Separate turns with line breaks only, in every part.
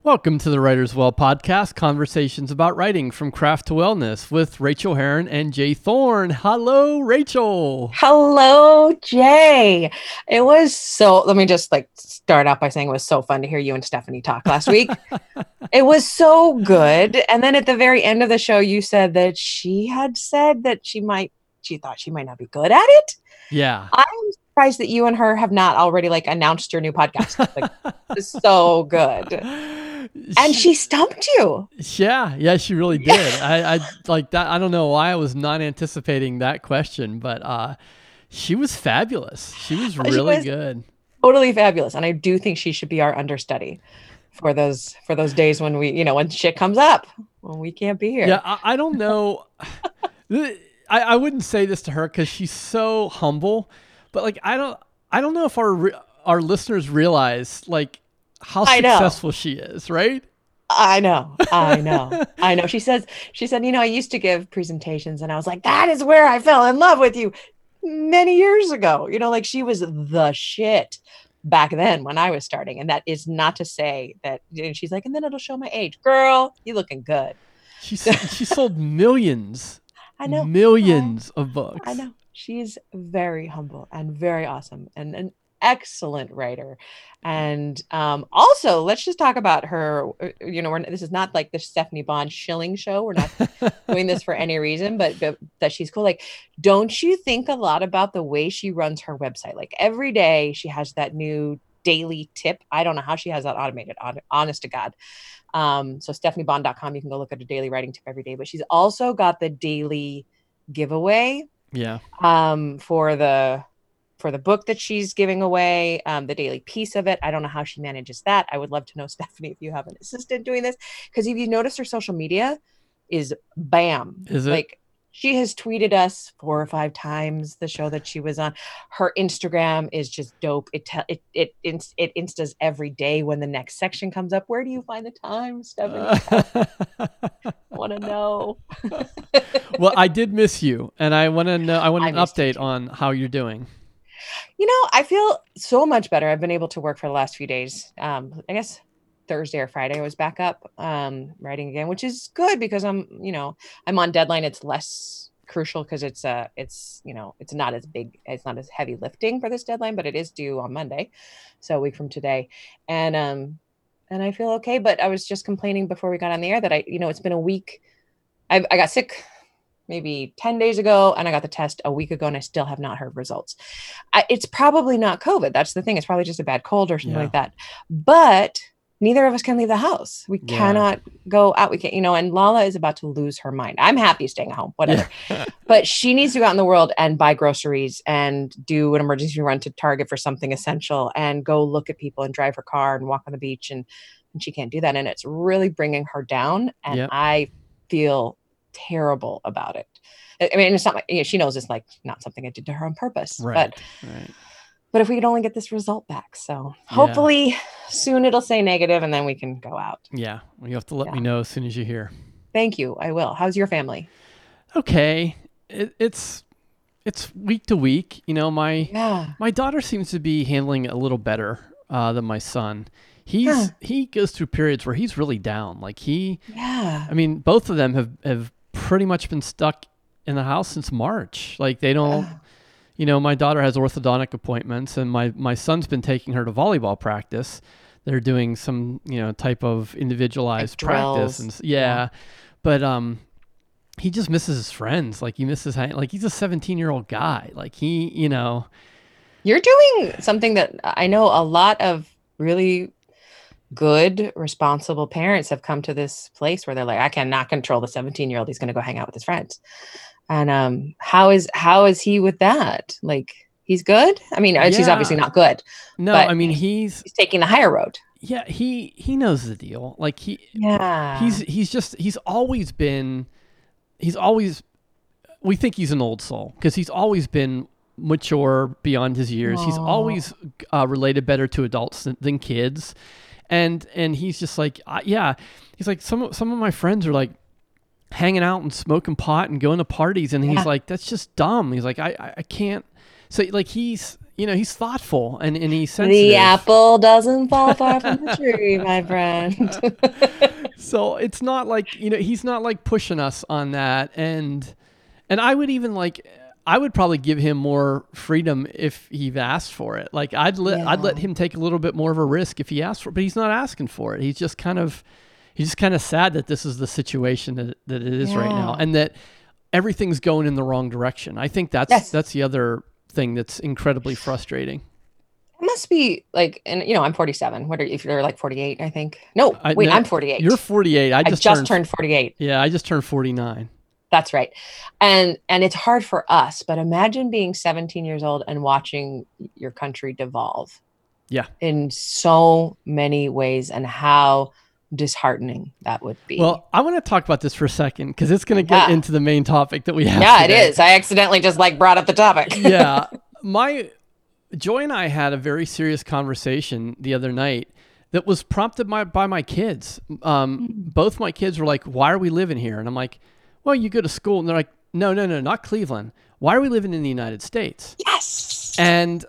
Welcome to the Writer's Well podcast, conversations about writing from craft to wellness with Rachel Herron and Jay Thorne. Hello, Rachel.
Hello, Jay. Let me just start out by saying it was so fun to hear you and Stephanie talk last week. It was so good. And then at the very end of the show, you said that she had said that she thought she might not be good at it.
Yeah.
I'm surprised that you and her have not already announced your new podcast. It's so good. And she stumped you.
Yeah, she really did. I like that. I don't know why I was not anticipating that question, but she was fabulous. She was really good.
Totally fabulous. And I do think she should be our understudy for those days when when shit comes up, when we can't be here.
Yeah, I don't know. I wouldn't say this to her because she's so humble, but I don't know if our listeners realize how successful she is, right?
I know. She said, I used to give presentations and I was like, that is where I fell in love with you many years ago. She was the shit back then when I was starting. And that is not to say that she's like, and then it'll show my age. Girl, you looking good.
She sold millions.
I know.
Millions of books.
I know. She's very humble and very awesome and an excellent writer. And also, let's just talk about her. This is not like the Stephanie Bond shilling show. We're not doing this for any reason, but that she's cool. Don't you think a lot about the way she runs her website? Every day she has that new daily tip. I don't know how she has that automated, honest to God. So stephaniebond.com, you can go look at a daily writing tip every day, but she's also got the daily giveaway.
Yeah.
For the book that she's giving away, the daily piece of it. I don't know how she manages that. I would love to know, Stephanie, if you have an assistant doing this, because if you notice her social media is bam.
Is it?
She has tweeted us 4 or 5 times the show that she was on. Her Instagram is just dope. It instas every day when the next section comes up. Where do you find the time, Stephanie? I want to know.
Well, I did miss you, and I want to know. I want an update on how you're doing.
I feel so much better. I've been able to work for the last few days. I guess Thursday or Friday I was back up writing again, which is good because I'm on deadline. It's less crucial because it's not as big, it's not as heavy lifting for this deadline, but it is due on Monday, so a week from today. And I feel okay, but I was just complaining before we got on the air that it's been a week. I got sick maybe 10 days ago, and I got the test a week ago, and I still have not heard results. It's probably not COVID. That's the thing. It's probably just a bad cold or something like that. But neither of us can leave the house. We cannot go out. We can't, and Lala is about to lose her mind. I'm happy staying at home, whatever. But she needs to go out in the world and buy groceries and do an emergency run to Target for something essential and go look at people and drive her car and walk on the beach. And she can't do that. And it's really bringing her down. And I feel terrible about it. I mean, it's not like, she knows it's not something I did to her on purpose, but if we could only get this result back. So hopefully soon it'll say negative and then we can go out.
Yeah. Well, you have to let me know as soon as you hear.
Thank you. I will. How's your family?
Okay. It's week to week. My daughter seems to be handling it a little better than my son. He goes through periods where he's really down. I mean, both of them have pretty much been stuck in the house since March. They don't, my daughter has orthodontic appointments, and my son's been taking her to volleyball practice. They're doing some, type of individualized practice. And but he just misses his friends. He misses, he's a 17-year-old guy.
You're doing something that I know a lot of really good, responsible parents have come to this place where they're like, I cannot control the 17-year-old. He's going to go hang out with his friends. And how is he with that? He's good? I mean, he's obviously not good.
No, I mean, he's
taking the higher road.
Yeah, he knows the deal. He's always been, we think he's an old soul because he's always been mature beyond his years. Aww. He's always related better to adults than kids. And he's just he's like, some of my friends are hanging out and smoking pot and going to parties. And he's like, that's just dumb. He's like, I can't So like he's thoughtful and he's sensitive.
The apple doesn't fall far from the tree, my friend.
So it's not like, he's not like pushing us on that. And I would even I would probably give him more freedom if he asked for it. Like I'd let him take a little bit more of a risk if he asked for it, but he's not asking for it. He's just kind of sad that this is the situation that it is right now, and that everything's going in the wrong direction. I think that's the other thing that's incredibly frustrating.
It must be like, and I'm 47. What are you, if you're like 48, I think? No, wait, I'm 48.
You're 48. I just
turned 48.
Yeah, I just turned 49.
That's right. And it's hard for us, but imagine being 17 years old and watching your country devolve.
Yeah.
In so many ways, and how disheartening that would be.
Well, I want to talk about this for a second because it's going to get into the main topic that we have.
Yeah, today. It is. I accidentally just brought up the topic.
Yeah. Joy and I had a very serious conversation the other night that was prompted by my kids. Both my kids were like, "Why are we living here?" And I'm like, "Well, you go to school." And they're like, No, not Cleveland. Why are we living in the United States?
Yes.
And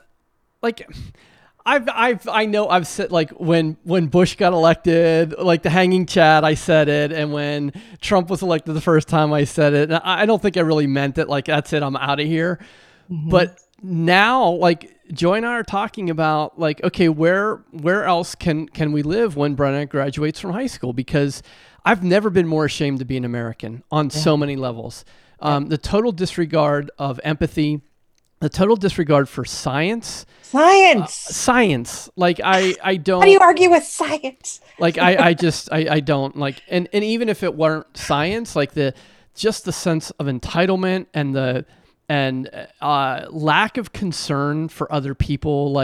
I know I've said when Bush got elected, the hanging Chad, I said it. And when Trump was elected the first time, I said it. And I don't think I really meant it. That's it. I'm out of here. Mm-hmm. But now, Joy and I are talking about okay, where else can we live when Brenna graduates from high school? Because I've never been more ashamed to be an American on so many levels. The total disregard of empathy, the total disregard for science. Science. I don't.
How do you argue with science?
I don't and even if it weren't science, the sense of entitlement and the lack of concern for other people.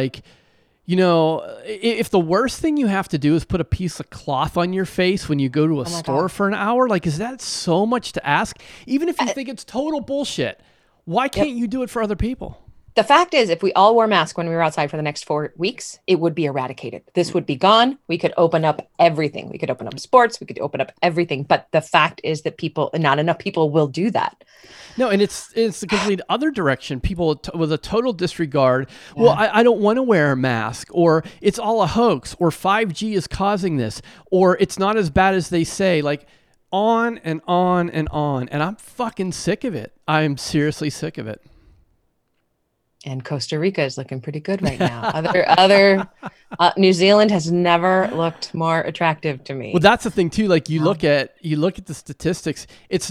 If the worst thing you have to do is put a piece of cloth on your face when you go to a store for an hour, is that so much to ask? Even if you think it's total bullshit, why can't you do it for other people?
The fact is, if we all wore masks when we were outside for the next 4 weeks, it would be eradicated. This would be gone. We could open up everything. We could open up sports. We could open up everything. But the fact is that not enough people will do that.
No, and it's the complete other direction. People with a total disregard. Yeah. Well, I don't want to wear a mask, or it's all a hoax, or 5G is causing this, or it's not as bad as they say. On and on and on. And I'm fucking sick of it. I am seriously sick of it.
And Costa Rica is looking pretty good right now. New Zealand has never looked more attractive to me.
Well, that's the thing too. You look at the statistics. It's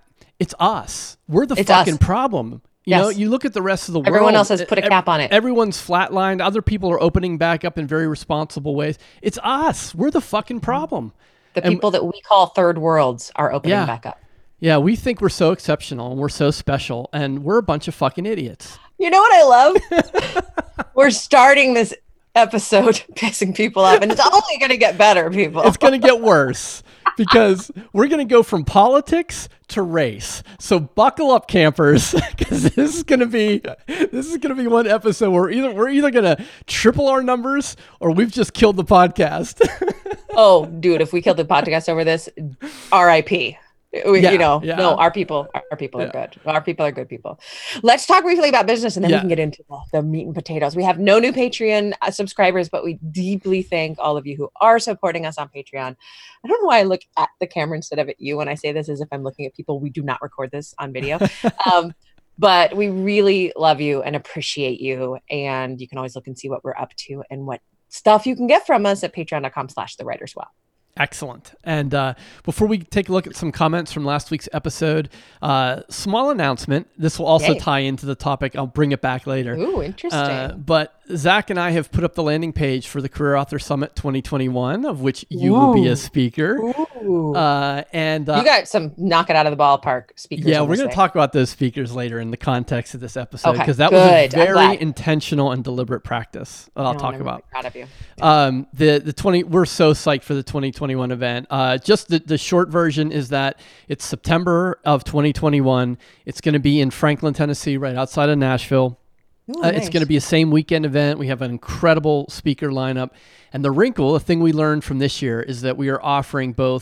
us. We're the fucking problem. You know, you look at the rest of the world.
Everyone else has put a cap on it.
Everyone's flatlined. Other people are opening back up in very responsible ways. It's us. We're the fucking problem.
The people that we call third worlds are opening back up.
Yeah, we think we're so exceptional and we're so special, and we're a bunch of fucking idiots.
You know what I love? We're starting this episode pissing people off, and it's only going to get better, people.
It's going to get worse because we're going to go from politics to race. So buckle up, campers, because this is going to be one episode where we're either going to triple our numbers or we've just killed the podcast.
Oh, dude, if we killed the podcast over this, RIP. No, our people are good. Our people are good people. Let's talk briefly about business, and then we can get into the meat and potatoes. We have no new Patreon subscribers, but we deeply thank all of you who are supporting us on Patreon. I don't know why I look at the camera instead of at you when I say this, as if I'm looking at people. We do not record this on video. But we really love you and appreciate you. And you can always look and see what we're up to and what stuff you can get from us at patreon.com/thewriterswell.
Excellent. And before we take a look at some comments from last week's episode, small announcement. This will also tie into the topic. I'll bring it back later.
Ooh, interesting.
But Zach and I have put up the landing page for the Career Author Summit 2021, of which you will be a speaker. And
you got some knock it out of the ballpark speakers.
Yeah, we're going to talk about those speakers later in the context of this episode, because that was a very intentional and deliberate practice that I'll talk about.
I'm proud of you.
We're so psyched for the 2021 event. Just the short version is that it's September of 2021. It's going to be in Franklin, Tennessee, right outside of Nashville.
Ooh, nice.
It's going to be a same weekend event. We have an incredible speaker lineup. And the thing we learned from this year is that we are offering both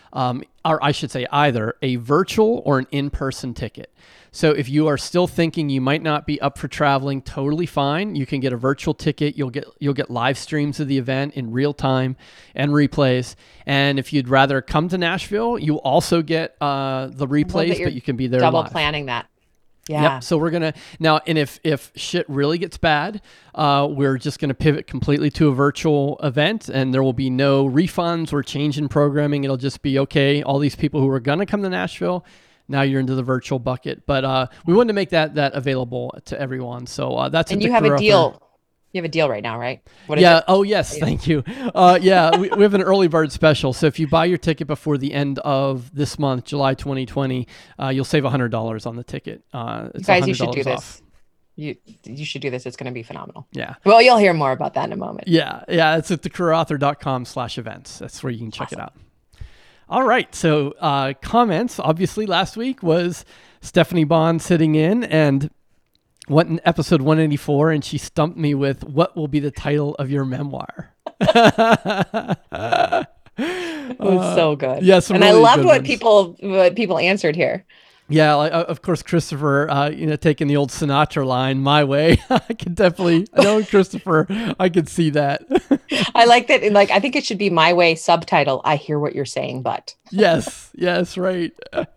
or I should say either a virtual or an in-person ticket. So if you are still thinking you might not be up for traveling, totally fine. You can get a virtual ticket. You'll get live streams of the event in real time and replays. And if you'd rather come to Nashville, you also get the replays, but you can be there
double
live.
Planning that. Yeah.
Yep. So we're gonna now, and if shit really gets bad, we're just gonna pivot completely to a virtual event, and there will be no refunds or change in programming. It'll just be okay. All these people who are gonna come to Nashville, now you're into the virtual bucket. But we wanted to make that available to everyone. So that's
and you have a deal. You have a deal right now, right?
What is it? Oh, yes. Thank you. Yeah, we have an early bird special. So if you buy your ticket before the end of this month, July 2020, you'll save $100 on the ticket.
You guys, you should do this. You should do this. It's going to be phenomenal.
Yeah.
Well, you'll hear more about that in a moment.
Yeah. Yeah. It's at thecareerauthor.com/events. That's where you can check it out. All right. So comments, obviously, last week was Stephanie Bond sitting in and went in episode 184, and she stumped me with, what will be the title of your memoir?
It was so good.
Yes,
and really I loved what people answered here.
Yeah, of course, Christopher, taking the old Sinatra line, my way. I know Christopher, I could see that.
I like that. Like, I think it should be my way subtitle. I hear what you're saying, but.
Yes, right.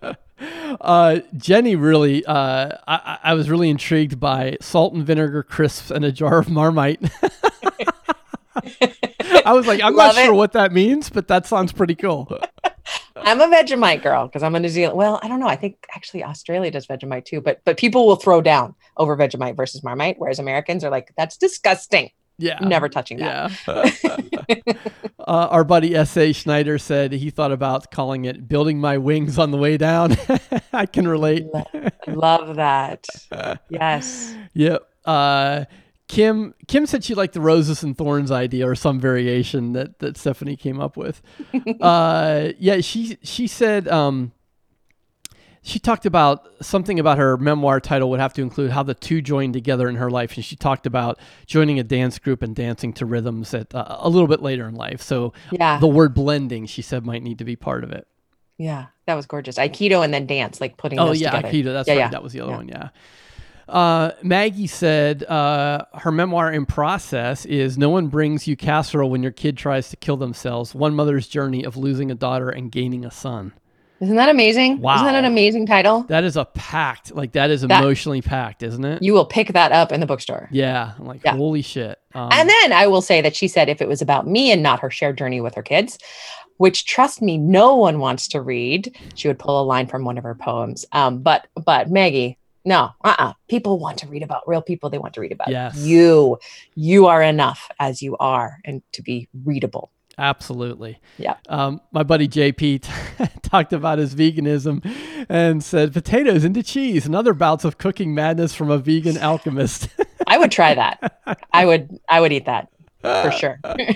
Jenny really, I was really intrigued by salt and vinegar crisps and a jar of Marmite. I was like, I'm not sure what that means, but that sounds pretty cool.
I'm a Vegemite girl because I'm in New Zealand. Well, I don't know. I think actually Australia does Vegemite too, but people will throw down over Vegemite versus Marmite, whereas Americans are like, that's disgusting.
Yeah.
Never touching that.
Yeah. Our buddy S.A. Schneider said he thought about calling it Building My Wings on the Way Down. I can relate.
Love that. Yes.
Yep. Kim said she liked the Roses and Thorns idea or some variation that Stephanie came up with. Yeah, she said she talked about something about her memoir title would have to include how the two joined together in her life. And she talked about joining a dance group and dancing to rhythms at a little bit later in life. So the word blending, she said, might need to be part of it.
Yeah, that was gorgeous. Aikido and then dance, like putting those together.
Aikido. That's right. Yeah. That was the other one. Yeah. Maggie said her memoir in process is No One Brings You Casserole When Your Kid Tries to Kill Themselves, One Mother's Journey of Losing a Daughter and Gaining a Son.
Isn't that amazing?
Wow.
Isn't that an amazing title?
That is that is emotionally packed, isn't it?
You will pick that up in the bookstore.
Yeah. I'm like, holy shit.
And then I will say that she said if it was about me and not her shared journey with her kids, which, trust me, no one wants to read, she would pull a line from one of her poems. But Maggie, no, people want to read about real people. They want to read about you. You are enough as you are and to be readable.
Absolutely.
Yeah.
My buddy JP talked about his veganism and said potatoes into cheese and other bouts of cooking madness from a vegan alchemist.
I would try that. I would eat that for sure.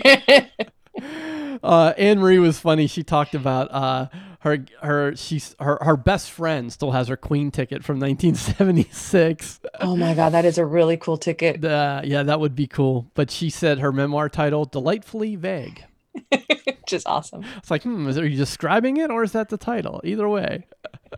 Anne Marie was funny. She talked about her best friend still has her Queen ticket from 1976.
Oh my God, that is a really cool ticket.
Yeah, that would be cool. But she said her memoir title, Delightfully Vague.
Which is awesome.
It's like, are you describing it or is that the title? Either way.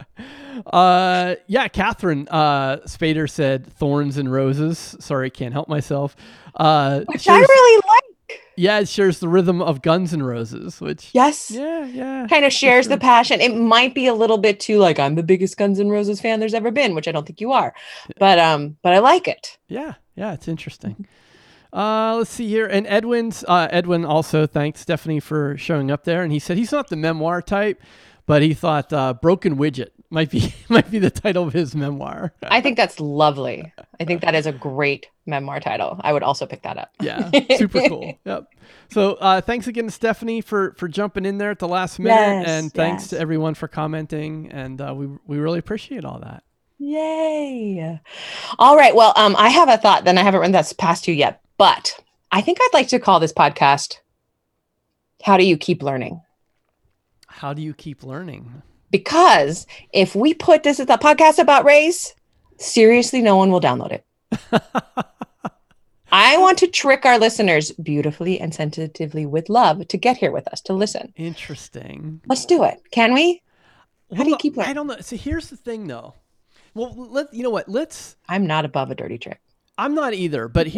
Catherine Spader said Thorns and Roses. Sorry, can't help myself.
Which I really like.
Yeah, it shares the rhythm of Guns N' Roses, which
kind of shares the passion. It might be a little bit too like I'm the biggest Guns N' Roses fan there's ever been, which I don't think you are. But I like it.
Yeah, it's interesting. Let's see here. And Edwin also thanked Stephanie for showing up there. And he said he's not the memoir type, but he thought Broken Widget might be the title of his memoir.
I think that's lovely. I think that is a great memoir title. I would also pick that up.
Yeah, super cool. Yep. So thanks again to Stephanie for jumping in there at the last minute. And thanks to everyone for commenting. And we really appreciate all that.
Yay. All right. Well, I have a thought, then I haven't run that past you yet. But I think I'd like to call this podcast, How Do You Keep Learning?
How do you keep learning?
Because if we put this as a podcast about race, seriously, no one will download it. I want to trick our listeners beautifully and sensitively with love to get here with us to listen.
Interesting.
Let's do it. Can we? How do you
Well,
keep learning?
I don't know. So here's the thing, though. Well, you know what?
I'm not above a dirty trick.
I'm not either. But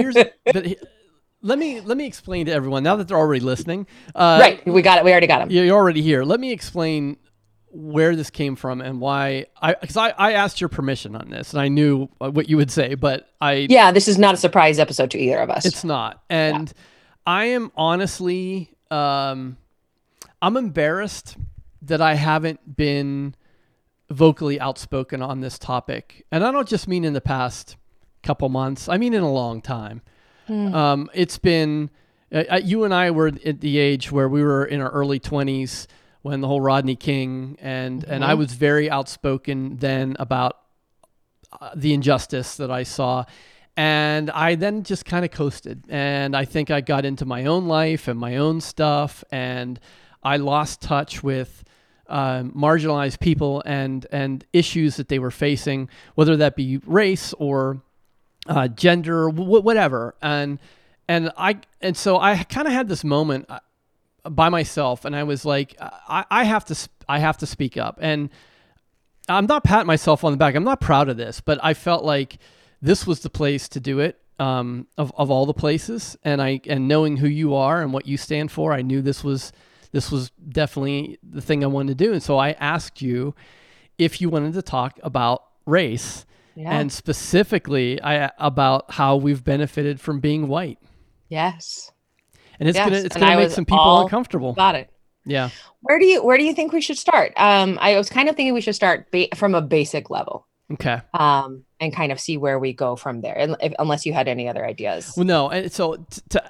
let me explain to everyone now that they're already listening.
Right, we got it. We already got them.
You're already here. Let me explain where this came from and why. Because I asked your permission on this, and I knew what you would say, but
this is not a surprise episode to either of us.
It's not, and I am honestly, I'm embarrassed that I haven't been vocally outspoken on this topic, and I don't just mean in the past couple months. I mean in a long time. It's been you and I were at the age where we were in our early 20s when the whole Rodney King and I was very outspoken then about the injustice that I saw. And I then just kind of coasted. And I think I got into my own life and my own stuff. And I lost touch with marginalized people and issues that they were facing, whether that be race or gender, whatever. And so I kind of had this moment by myself, and I was like, I have to speak up. And I'm not patting myself on the back. I'm not proud of this, but I felt like this was the place to do it. Of all the places, and knowing who you are and what you stand for, I knew this was definitely the thing I wanted to do. And so I asked you if you wanted to talk about race. Yeah. And specifically about how we've benefited from being white.
Yes.
And it's gonna make some people uncomfortable.
Got it.
Yeah.
Where do you think we should start? I was kind of thinking we should start from a basic level.
Okay.
And kind of see where we go from there, unless you had any other ideas.
Well, no. And so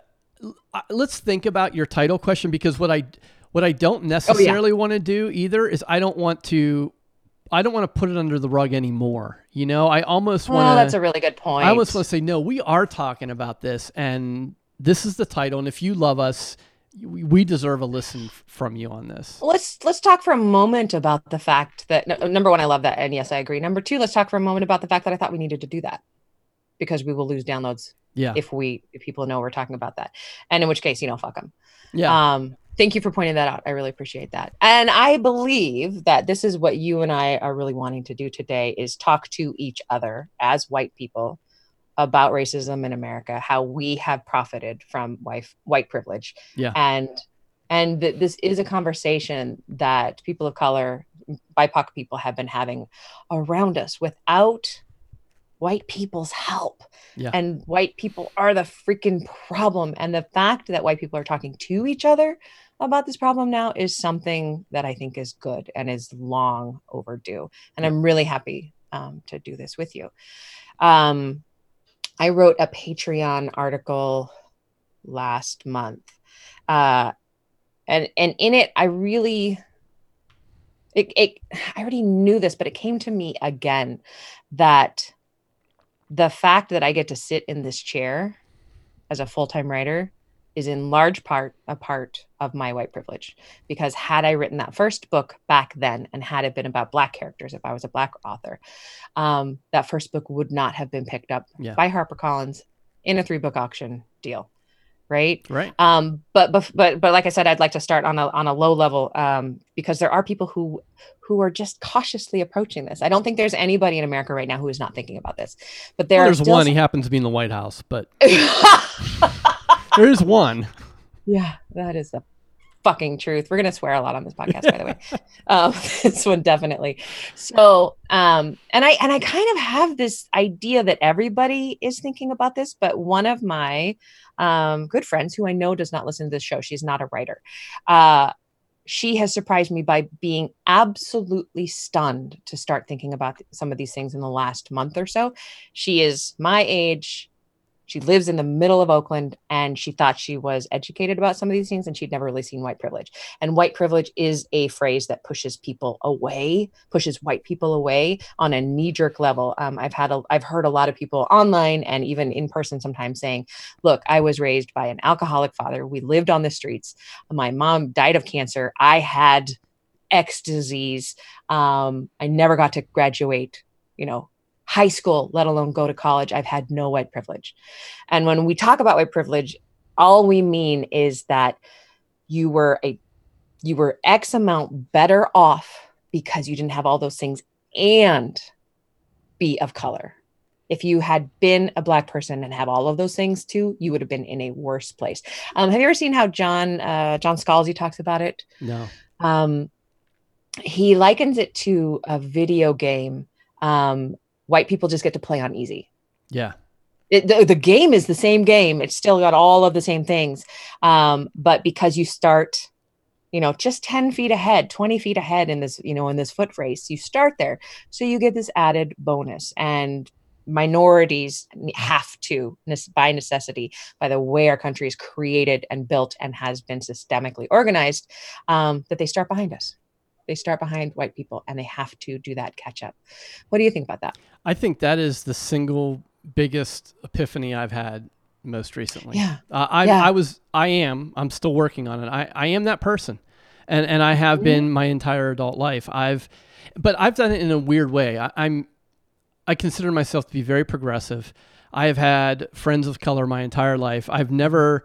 let's think about your title question, because what I don't necessarily want to do either is I don't want to put it under the rug anymore. You know, I almost want to.
Oh, that's a really good point.
I almost want to say, no, we are talking about this, and this is the title. And if you love us, we deserve a listen from you on this.
Let's talk for a moment about the fact that number one, I love that, and yes, I agree. Number two, let's talk for a moment about the fact that I thought we needed to do that because we will lose downloads.
Yeah.
If people know we're talking about that, and in which case, fuck them.
Yeah.
Thank you for pointing that out. I really appreciate that. And I believe that this is what you and I are really wanting to do today, is talk to each other as white people about racism in America, how we have profited from white privilege.
Yeah.
And this is a conversation that people of color, BIPOC people, have been having around us without white people's help.
Yeah.
And white people are the freaking problem. And the fact that white people are talking to each other about this problem now is something that I think is good and is long overdue. And I'm really happy to do this with you. I wrote a Patreon article last month. And in it, I already knew this, but it came to me again that the fact that I get to sit in this chair as a full-time writer is in large part a part of my white privilege. Because had I written that first book back then, and had it been about Black characters, if I was a Black author, that first book would not have been picked up by HarperCollins in a 3-book auction deal. Right. But like I said, I'd like to start on a low level, because there are people who are just cautiously approaching this. I don't think there's anybody in America right now who is not thinking about this. But there's
one. He happens to be in the White House, but there is one.
Yeah, that is the fucking truth. We're gonna swear a lot on this podcast, by the way. This one definitely. So, and I kind of have this idea that everybody is thinking about this, but one of my good friends, who I know does not listen to this show, she's not a writer. She has surprised me by being absolutely stunned to start thinking about some of these things in the last month or so. She is my age. She lives in the middle of Oakland, and she thought she was educated about some of these things, and she'd never really seen white privilege. And white privilege is a phrase that pushes white people away on a knee-jerk level. I've heard a lot of people online and even in person sometimes saying, look, I was raised by an alcoholic father. We lived on the streets. My mom died of cancer. I had X disease. I never got to graduate, high school, let alone go to college. I've had no white privilege. And when we talk about white privilege, all we mean is that you were X amount better off because you didn't have all those things and be of color. If you had been a Black person and have all of those things too, you would have been in a worse place. Have you ever seen how John Scalzi talks about it?
No.
He likens it to a video game. White people just get to play on easy.
Yeah.
The game is the same game. It's still got all of the same things. But because you start, just 10 feet ahead, 20 feet ahead in this foot race, you start there. So you get this added bonus. And minorities have to, by necessity, by the way our country is created and built and has been systemically organized, that they start behind us. They start behind white people, and they have to do that catch up. What do you think about that?
I think that is the single biggest epiphany I've had most recently.
Yeah.
I'm still working on it. I am that person. And I have been my entire adult life. But I've done it in a weird way. I consider myself to be very progressive. I have had friends of color my entire life. I've never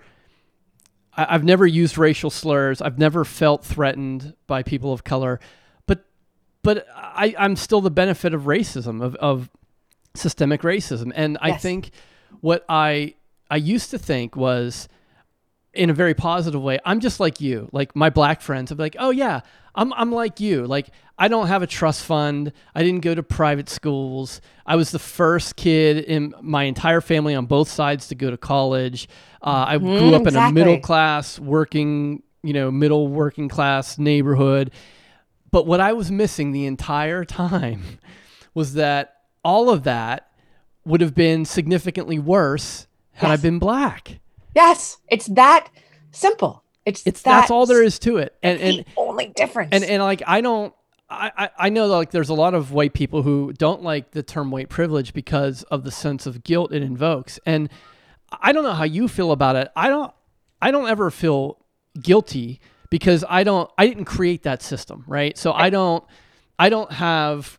used racial slurs. I've never felt threatened by people of color, but I'm still the benefit of racism, of systemic racism. And I think what I used to think was, in a very positive way, I'm just like you. Like my Black friends, I'm like, oh yeah, I'm like you. Like I don't have a trust fund. I didn't go to private schools. I was the first kid in my entire family on both sides to go to college. I grew up in a middle class middle working class neighborhood. But what I was missing the entire time was that all of that would have been significantly worse had I been Black.
Yes, it's that simple.
That's all there is to it.
And the only difference.
And like I know like there's a lot of white people who don't like the term white privilege because of the sense of guilt it invokes. And I don't know how you feel about it. I don't ever feel guilty because I didn't create that system, right? So I didn't have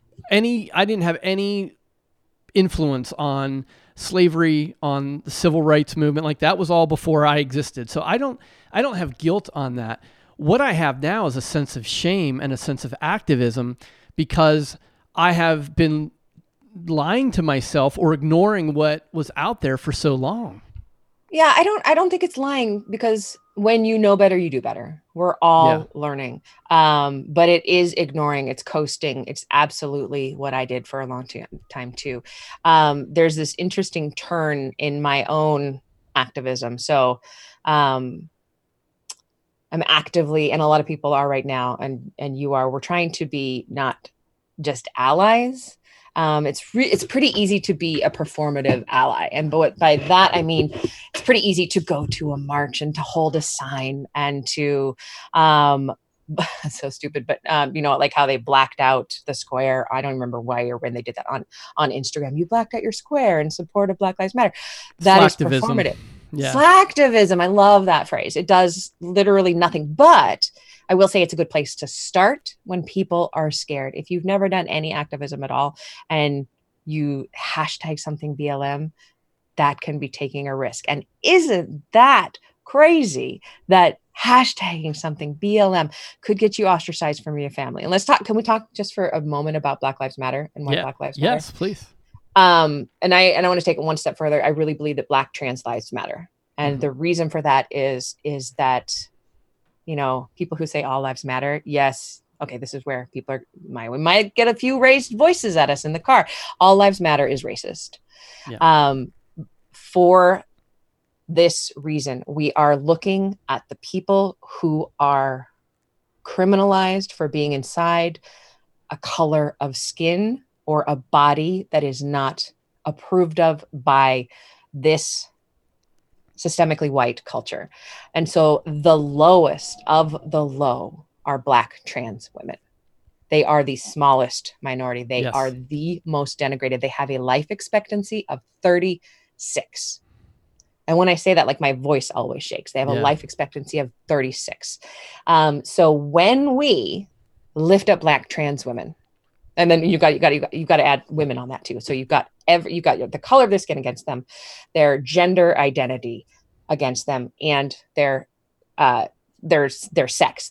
any influence on slavery, on the civil rights movement. Like that was all before I existed. So I don't have guilt on that. What I have now is a sense of shame and a sense of activism because I have been lying to myself or ignoring what was out there for so long.
Yeah, I don't think it's lying, because when you know better, you do better. We're all learning. But it is ignoring, it's coasting. It's absolutely what I did for a long time too. There's this interesting turn in my own activism. So I'm actively, and a lot of people are right now, and you are, we're trying to be not just allies. It's pretty easy to be a performative ally. And by that, I mean, it's pretty easy to go to a march and to hold a sign and to, so stupid, but like how they blacked out the square. I don't remember why or when they did that on Instagram. You blacked out your square in support of Black Lives Matter. That is performative. Yeah. Slacktivism. I love that phrase. It does literally nothing, but I will say it's a good place to start when people are scared. If you've never done any activism at all and you hashtag something BLM, that can be taking a risk. And isn't that crazy that hashtagging something BLM could get you ostracized from your family? And can we talk just for a moment about Black Lives Matter and why Black Lives Matter?
Yes, please.
And I want to take it one step further. I really believe that Black trans lives matter. And the reason for that is that, people who say all lives matter. Yes. Okay. This is where we might get a few raised voices at us in the car. All lives matter is racist. Yeah. For this reason, we are looking at the people who are criminalized for being inside a color of skin or a body that is not approved of by this systemically white culture. And so the lowest of the low are Black trans women. They are the smallest minority. They are the most denigrated. They have a life expectancy of 36. And when I say that, like my voice always shakes. They have a life expectancy of 36. So when we lift up Black trans women, And then you got to add women on that too. So you've got the color of their skin against them, their gender identity against them, and their sex.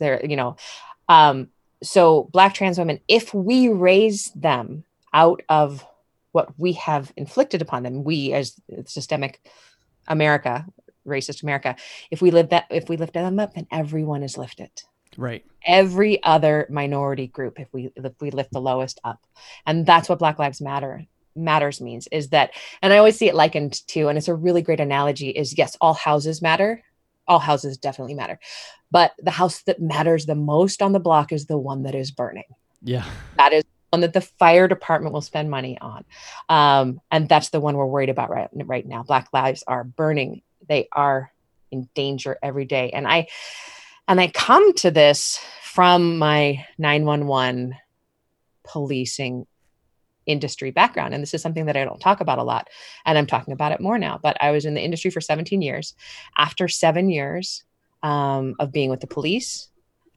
So Black trans women, if we raise them out of what we have inflicted upon them, we as systemic America, racist America, if we lift them up, then everyone is lifted.
Right.
Every other minority group, if we lift the lowest up. And that's what Black Lives Matters means, is that, and I always see it likened to, and it's a really great analogy, is yes, all houses matter. All houses definitely matter. But the house that matters the most on the block is the one that is burning.
Yeah.
That is one that the fire department will spend money on. And that's the one we're worried about right now. Black lives are burning. They are in danger every day. And I come to this from my 911 policing industry background. And this is something that I don't talk about a lot. And I'm talking about it more now. But I was in the industry for 17 years. After 7 years of being with the police,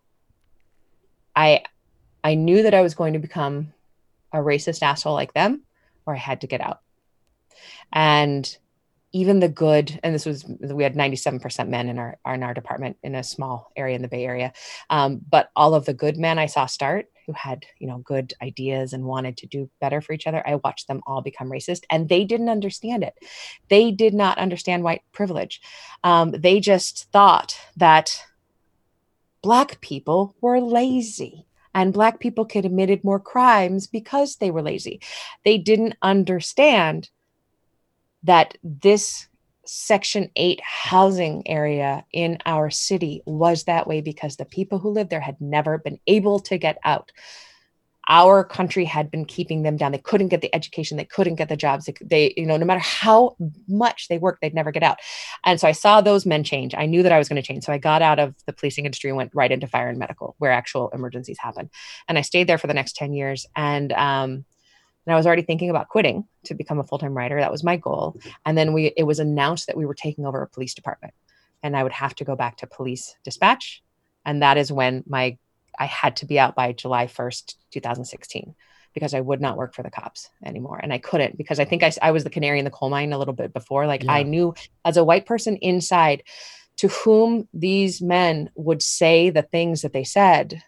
I knew that I was going to become a racist asshole like them, or I had to get out. And even the good, and we had 97% men in our department in a small area in the Bay Area. But all of the good men I saw start, who had, good ideas and wanted to do better for each other, I watched them all become racist, and they didn't understand it. They did not understand white privilege. They just thought that Black people were lazy and Black people committed more crimes because they were lazy. They didn't understand that this Section 8 housing area in our city was that way because the people who lived there had never been able to get out. Our country had been keeping them down. They couldn't get the education. They couldn't get the jobs. They no matter how much they worked, they'd never get out. And so I saw those men change. I knew that I was going to change. So I got out of the policing industry and went right into fire and medical, where actual emergencies happen. And I stayed there for the next 10 years. And I was already thinking about quitting to become a full-time writer. That was my goal. And then it was announced that we were taking over a police department, and I would have to go back to police dispatch. And that is when I had to be out by July 1st, 2016, because I would not work for the cops anymore. And I couldn't, because I think I was the canary in the coal mine a little bit before. Like, yeah. I knew as a white person inside to whom these men would say the things that they said,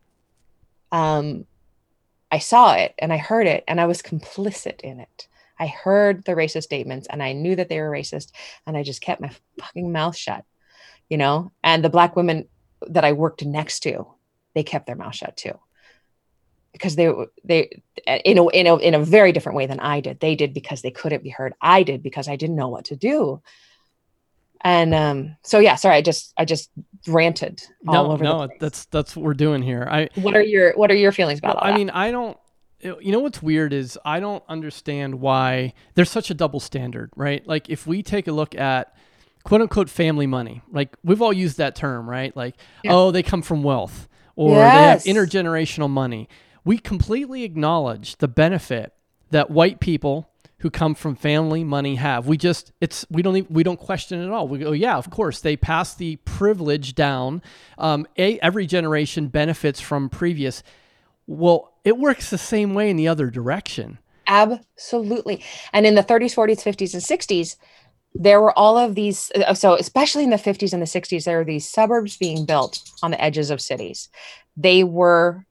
I saw it and I heard it and I was complicit in it. I heard the racist statements and I knew that they were racist, and I just kept my fucking mouth shut, and the Black women that I worked next to, they kept their mouth shut too, because they in a very different way than I did. They did because they couldn't be heard. I did because I didn't know what to do. And so yeah, sorry, I just ranted all over the place.
That's what we're doing here.
What are your feelings about all that?
I mean, I don't. What's weird is I don't understand why there's such a double standard, right? Like, if we take a look at quote unquote family money, like we've all used that term, right? Like, yeah. Oh, they come from wealth, or yes, they have intergenerational money. We completely acknowledge the benefit that white people who come from family money have. We don't question it at all. We go, yeah, of course, they pass the privilege down. Every generation benefits from previous. Well, it works the same way in the other direction.
Absolutely. And in the 30s, 40s, 50s, and 60s, there were all of these. So especially in the 50s and the 60s, there were these suburbs being built on the edges of cities. They were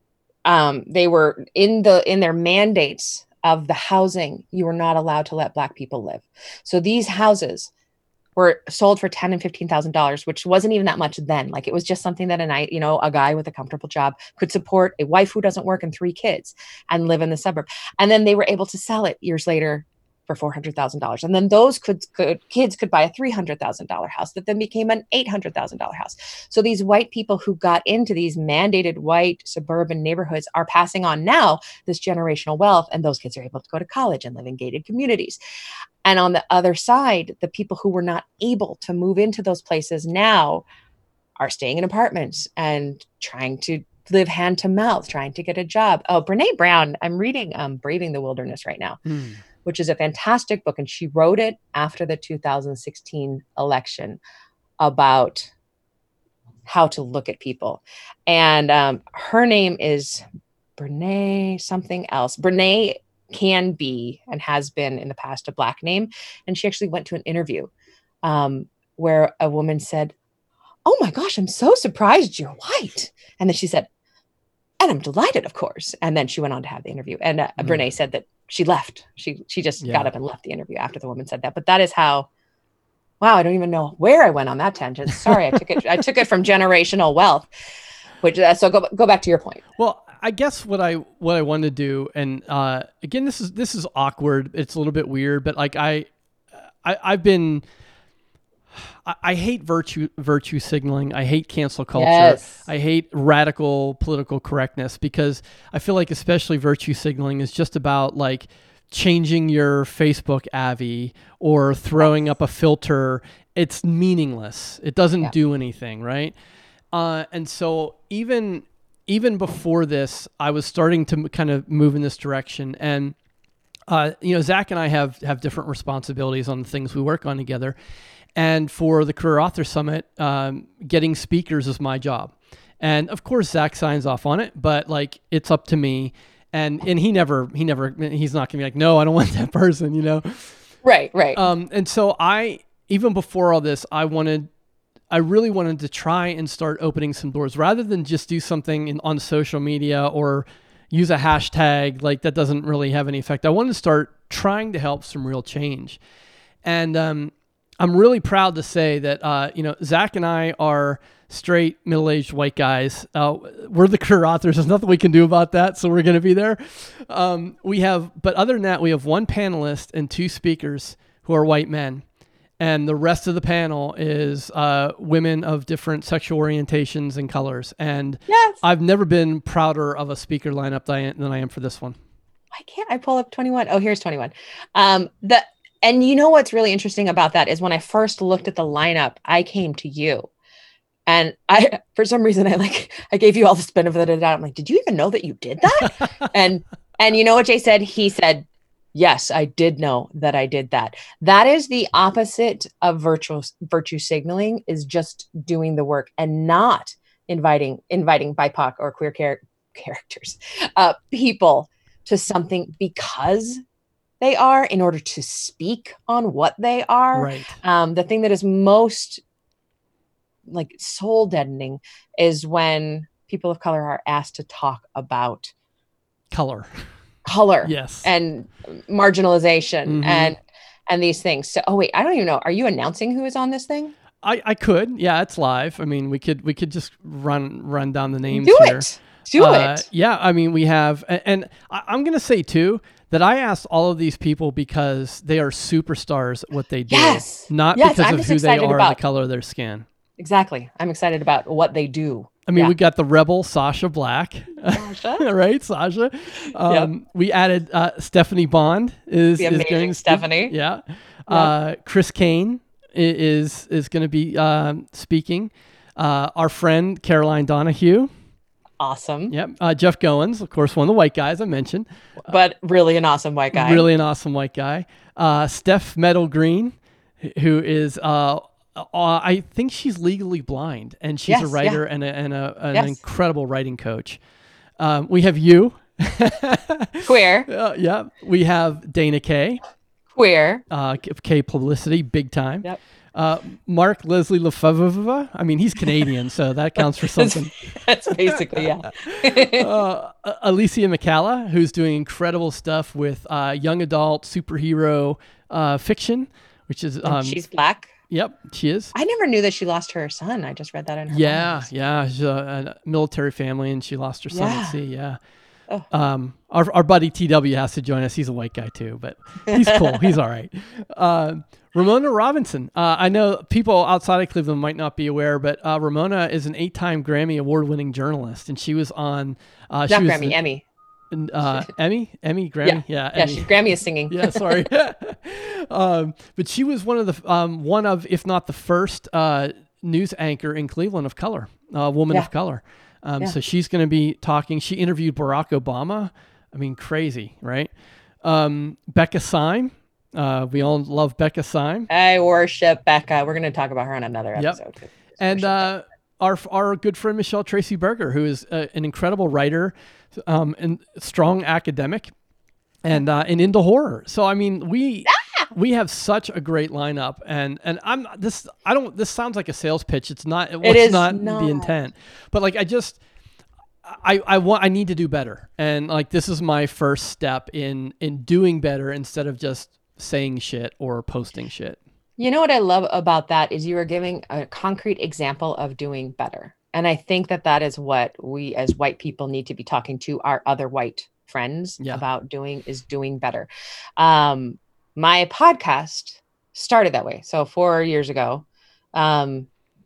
in their mandates of the housing. You were not allowed to let Black people live. So these houses were sold for $10,000 and $15,000, which wasn't even that much then. Like, it was just something that a guy with a comfortable job could support a wife who doesn't work and 3 kids and live in the suburb. And then they were able to sell it years later for $400,000. And then those kids could buy a $300,000 house that then became an $800,000 house. So these white people who got into these mandated white suburban neighborhoods are passing on now this generational wealth, and those kids are able to go to college and live in gated communities. And on the other side, the people who were not able to move into those places now are staying in apartments and trying to live hand to mouth, trying to get a job. Oh, Brene Brown, I'm reading Braving the Wilderness right now, which is a fantastic book. And she wrote it after the 2016 election about how to look at people. And her name is Brene something else. Brene can be and has been in the past a Black name. And she actually went to an interview where a woman said, "Oh my gosh, I'm so surprised you're white." And then she said, "And I'm delighted, of course." And then she went on to have the interview. And Brene said that she left. She just got up and left the interview after the woman said that. But that is how, wow, I don't even know where I went on that tangent. Sorry, I took it from generational wealth. Which so go back to your point.
Well, I guess what I wanted to do, and again, this is awkward. It's a little bit weird, but like I hate virtue signaling. I hate cancel culture.
Yes.
I hate radical political correctness, because I feel like especially virtue signaling is just about like changing your Facebook Avi or throwing up a filter. It's meaningless. It doesn't do anything, right? And so even before this, I was starting to kind of move in this direction. And Zach and I have different responsibilities on the things we work on together. And for the Career Author Summit, getting speakers is my job. And of course, Zach signs off on it, but like it's up to me. And he's not gonna be like, no, I don't want that person,
Right.
And so even before all this, I really wanted to try and start opening some doors rather than just do something on social media or use a hashtag like that doesn't really have any effect. I wanted to start trying to help some real change. And I'm really proud to say that, Zach and I are straight middle-aged white guys. We're the career authors. There's nothing we can do about that. So we're going to be there. But other than that, we have one panelist and two speakers who are white men. And the rest of the panel is women of different sexual orientations and colors. And I've never been prouder of a speaker lineup than I am for this one.
Why can't I pull up 21? Oh, here's 21. And you know what's really interesting about that is when I first looked at the lineup, I came to you. And for some reason, I gave you all this benefit of the doubt. I'm like, did you even know that you did that? and you know what Jay said? He said, yes, I did know that I did that. That is the opposite of virtue signaling, is just doing the work and not inviting BIPOC or queer characters, people to something because they are, in order to speak on what they are.
Right.
The thing that is most like soul deadening is when people of color are asked to talk about
color,
yes, and marginalization, and these things. So, wait, I don't even know. Are you announcing who is on this thing?
I could, yeah, it's live. I mean, we could just run down the names.
Do
here.
Do it.
Yeah, I mean, we have, and I'm gonna say too that I asked all of these people because they are superstars at what they do, not because of who they are or the color of their skin.
Exactly. I'm excited about what they do.
I mean, we got the rebel Sasha Black, right? Sasha. We added Stephanie Bond is going
Stephanie.
Yeah. Chris Kane is going to be speaking. Our friend Caroline Donahue.
Awesome.
Yep. Jeff Goins, of course, one of the white guys I mentioned.
But really an awesome white guy.
Really an awesome white guy. Steph Meadow Green, who is... I think she's legally blind, and she's a writer and an incredible writing coach. We have you.
Queer.
Yeah. We have Dana Kay.
Queer.
K Publicity, big time.
Yep.
Mark Leslie Lefebvre. I mean, he's Canadian, so that counts for something.
That's basically,
Alicia McCalla, who's doing incredible stuff with young adult superhero fiction, which is...
she's Black.
Yep, she is.
I never knew that she lost her son. I just read that in her
bios. Yeah. She's a military family, and she lost her son at sea. Yeah. Oh. Our buddy TW has to join us. He's a white guy too, but he's cool. He's all right. Ramona Robinson. I know people outside of Cleveland might not be aware, but Ramona is an 8-time Grammy award-winning journalist, and she was on.
Emmy.
Emmy, Grammy,
yeah.
Emmy.
Grammy is singing.
Yeah, sorry. But she was one of, if not the first, news anchor in Cleveland of color, woman of color. So she's going to be talking. She interviewed Barack Obama. I mean, crazy, right? Becca Syme. We all love Becca Syme.
I worship Becca. We're going to talk about her on another episode.
And our good friend Michelle Tracy Berger, who is an incredible writer, and strong academic, and into horror. So I mean, we have such a great lineup, and this sounds like a sales pitch. It's not. It was not the intent, but like I need to do better, and like this is my first step in doing better instead of just saying shit or posting shit.
You know what I love about that is you are giving a concrete example of doing better. And I think that is what we as white people need to be talking to our other white friends about doing better. My podcast started that way. So 4 years ago, I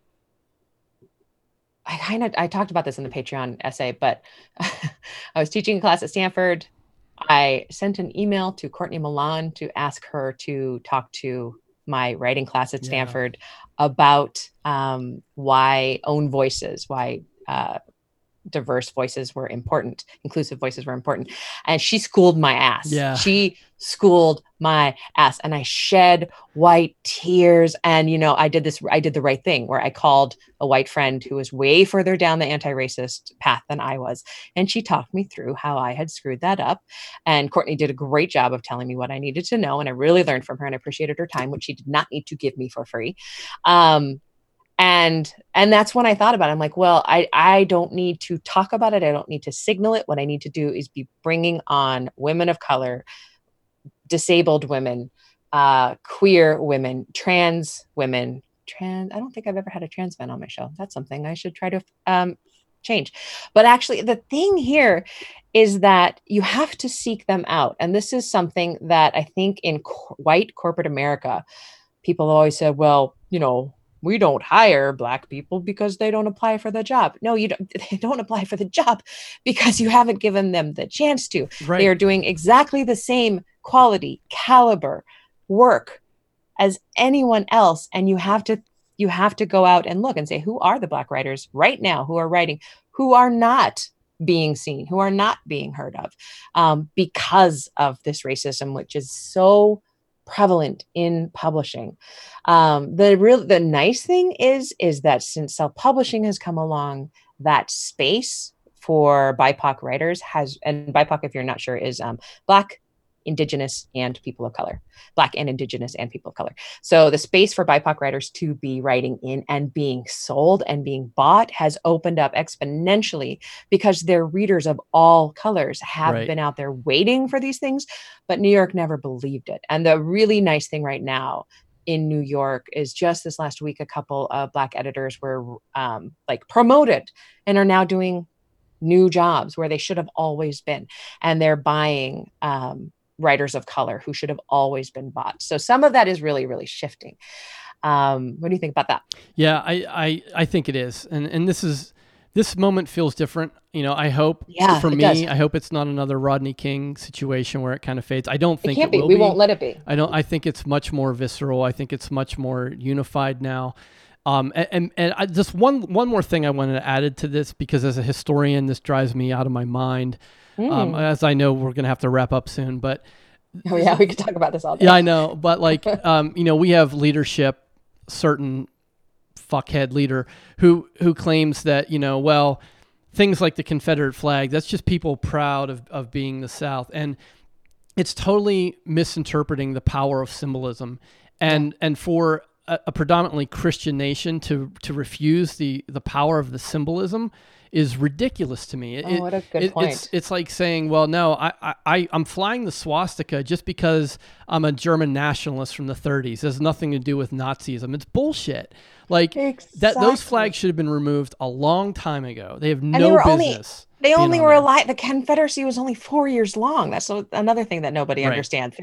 talked about this in the Patreon essay, but I was teaching a class at Stanford. I sent an email to Courtney Milan to ask her to talk to my writing class at Stanford about why diverse voices were important, inclusive voices were important. And she schooled my ass.
Yeah.
She schooled my ass, and I shed white tears. And, I did the right thing where I called a white friend who was way further down the anti-racist path than I was. And she talked me through how I had screwed that up. And Courtney did a great job of telling me what I needed to know. And I really learned from her, and I appreciated her time, which she did not need to give me for free. And that's when I thought about it. I'm like, well, I don't need to talk about it. I don't need to signal it. What I need to do is be bringing on women of color, disabled women, queer women, trans women. I don't think I've ever had a trans man on my show. That's something I should try to change. But actually, the thing here is that you have to seek them out. And this is something that I think in white corporate America, people always said, well, we don't hire Black people because they don't apply for the job. No, they don't apply for the job because you haven't given them the chance to.
Right.
They are doing exactly the same quality, caliber work as anyone else. And you have to go out and look and say, who are the Black writers right now who are writing, who are not being seen, who are not being heard of, because of this racism, which is so prevalent in publishing. The nice thing is that since self-publishing has come along, that space for BIPOC writers and BIPOC, if you're not sure, is Black, Indigenous, and people of color. Black and Indigenous and people of color. So the space for BIPOC writers to be writing in and being sold and being bought has opened up exponentially because their readers of all colors have been out there waiting for these things, but New York never believed it. And the really nice thing right now in New York is just this last week, a couple of Black editors were promoted and are now doing new jobs where they should have always been. And they're buying writers of color who should have always been bought. So some of that is really, really shifting. What do you think about that?
Yeah, I think it is. And this moment feels different. I hope for me, does. I hope it's not another Rodney King situation where it kind of fades. I don't think it will be.
We won't let it be.
I think it's much more visceral. I think it's much more unified now. And just one more thing I wanted to add to this, because as a historian, this drives me out of my mind. As I know, we're going to have to wrap up soon, but
we could talk about this all day.
Yeah, I know. But we have leadership, certain fuckhead leader who claims that, things like the Confederate flag, that's just people proud of being the South. And it's totally misinterpreting the power of symbolism. And for a predominantly Christian nation to refuse the power of the symbolism is ridiculous to me.
What a good point.
It's like saying, well, no, I'm flying the swastika just because I'm a German nationalist from the 30s. It has nothing to do with Nazism. It's bullshit. Those flags should have been removed a long time ago. They have no business.
They only were alive. The Confederacy was only 4 years long. That's another thing that nobody understands.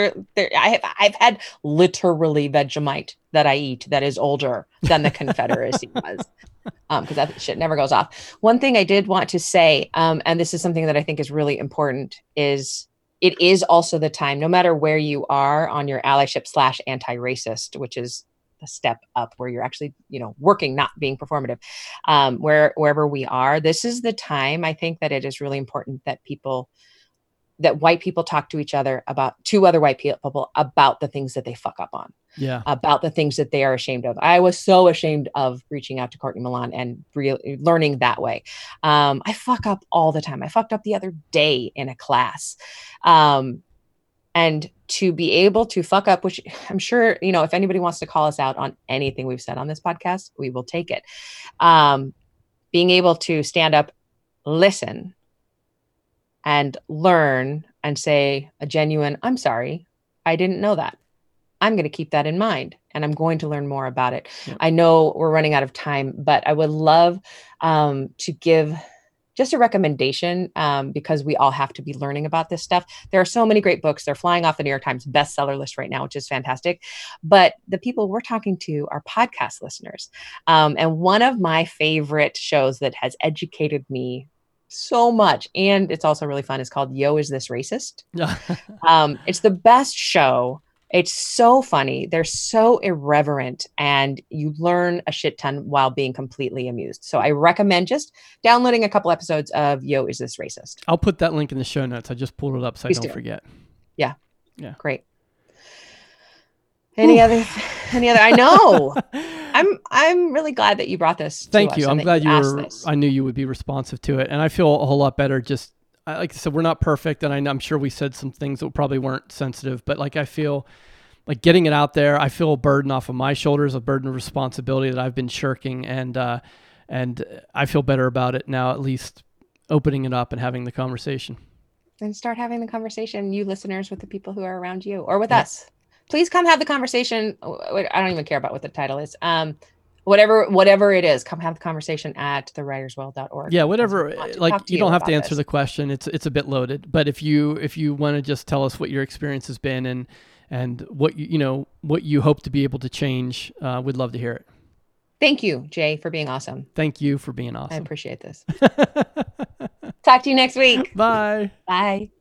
I've had literally Vegemite that I eat that is older than the Confederacy was, because that shit never goes off. One thing I did want to say, and this is something that I think is really important, is it is also the time, no matter where you are on your allyship / anti-racist, which is a step up where you're actually, working, not being performative, wherever we are, this is the time, I think, that it is really important that white people talk to each other to other white people about the things that they fuck up on.
Yeah.
about the things that they are ashamed of. I was so ashamed of reaching out to Courtney Milan and learning that way. I fuck up all the time. I fucked up the other day in a class. And to be able to fuck up, which I'm sure, if anybody wants to call us out on anything we've said on this podcast, we will take it. Being able to stand up, listen, and learn and say a genuine, I'm sorry, I didn't know that. I'm going to keep that in mind and I'm going to learn more about it. Yep. I know we're running out of time, but I would love to give just a recommendation because we all have to be learning about this stuff. There are so many great books. They're flying off the New York Times bestseller list right now, which is fantastic. But the people we're talking to are podcast listeners. And one of my favorite shows that has educated me so much, and it's also really fun, is called Yo, Is This Racist? It's the best show. It's so funny. They're so irreverent and you learn a shit ton while being completely amused. So I recommend just downloading a couple episodes of Yo, Is This Racist?
I'll put that link in the show notes. I just pulled it up so I don't forget.
Yeah. Yeah. Great. Any other, I know. I'm really glad that you brought this.
Thank you. I'm glad I knew you would be responsive to it. And I feel a whole lot better just, like I said, we're not perfect, and I'm sure we said some things that probably weren't sensitive, but like I feel like getting it out there, I feel a burden off of my shoulders, a burden of responsibility that I've been shirking, and I feel better about it now, at least opening it up and having the conversation.
And start having the conversation, you listeners, with the people who are around you or with us. Please come have the conversation. I don't even care about what the title is. Whatever it is, come have the conversation at thewriterswell.org.
Yeah, whatever. Like, you don't have to answer the question. It's a bit loaded, but if you want to just tell us what your experience has been and what what you hope to be able to change, we'd love to hear it.
Thank you, Jay, for being awesome.
Thank you for being awesome.
I appreciate this. Talk to you next week.
Bye.
Bye.